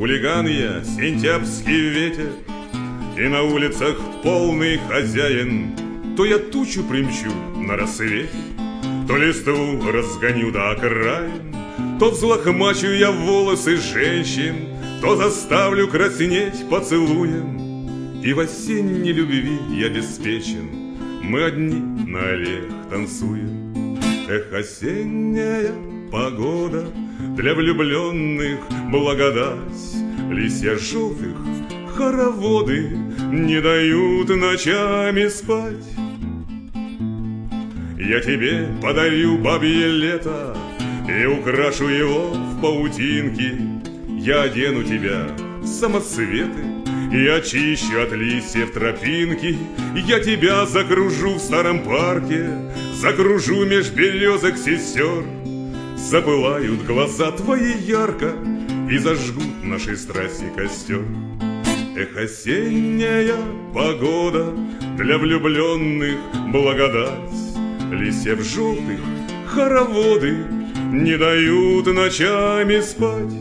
хулиган я, сентябрьский ветер, и на улицах полный хозяин. То я тучу примчу на рассвете, то листву разгоню до окраин, то взлохмачу я волосы женщин, то заставлю краснеть поцелуем. И в осенней любви я беспечен, мы одни на аллеях танцуем. Эх, осенняя погода, для влюбленных благодать. Листья желтых хороводы не дают ночами спать. Я тебе подарю бабье лето и украшу его в паутинки. Я одену тебя в самоцветы и очищу от листьев тропинки. Я тебя закружу в старом парке, закружу меж березок сестер. Запылают глаза твои ярко и зажгут нашей страсти костер. Эх, осенняя погода, для влюбленных благодать. Листьев желтых хороводы не дают ночами спать.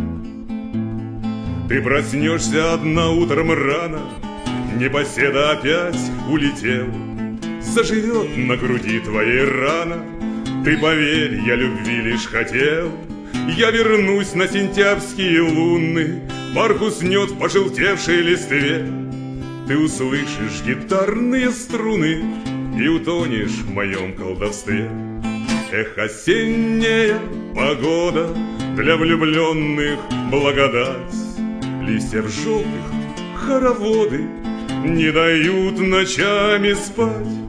Ты проснешься одна утром рано, непоседа опять улетел. Заживет на груди твоей рана, ты поверь, я любви лишь хотел. Я вернусь на сентябрьские луны, парк уснет в пожелтевшей листве. Ты услышишь гитарные струны и утонешь в моем колдовстве. Эх, осенняя погода, для влюбленных благодать. Листьев желтых хороводы не дают ночами спать.